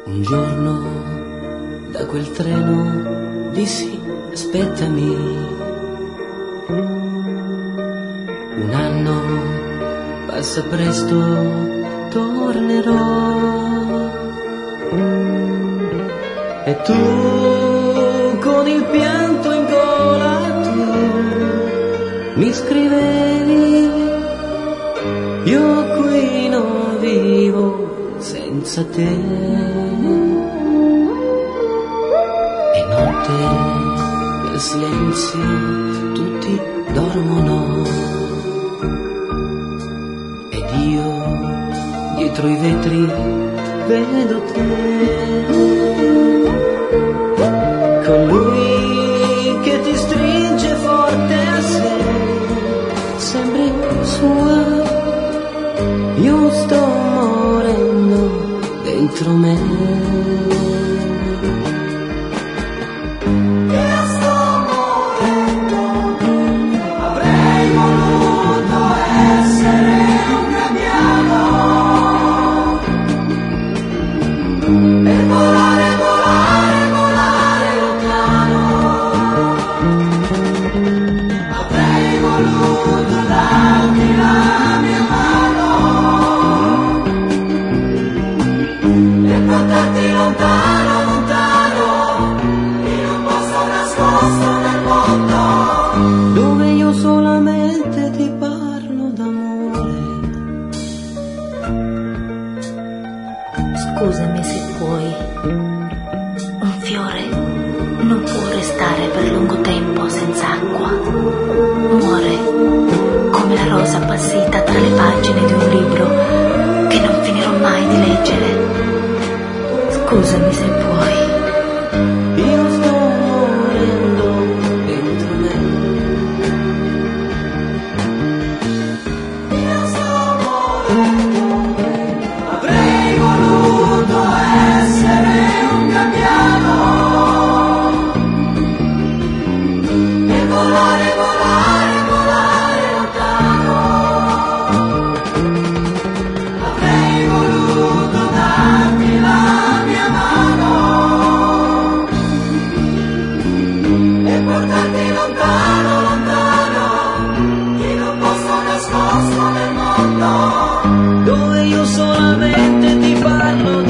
Un giorno da quel treno dissi aspettami, un anno passa presto, tornerò. E tu con il pianto in gola tu mi scrivevi, io qui non vivo senza te. E notte nel silenzio tutti dormono ed io dietro i vetri vedo te. Con lui che ti stringe forte a sé, sembri sua, io sto morendo dentro me. Solamente ti parlo d'amore. Scusami se puoi. Un fiore non può restare per lungo tempo senza acqua. Muore come la rosa appassita tra le pagine di un libro che non finirò mai di leggere. Scusami se puoi. Io sto morendo dentro me. Avrei voluto essere un gabbiano e volare, volare, volare lontano. Avrei voluto darti la mia mano e portarti lontano, lontano, in un posto nascosto nel mondo, dove io solamente ti parlo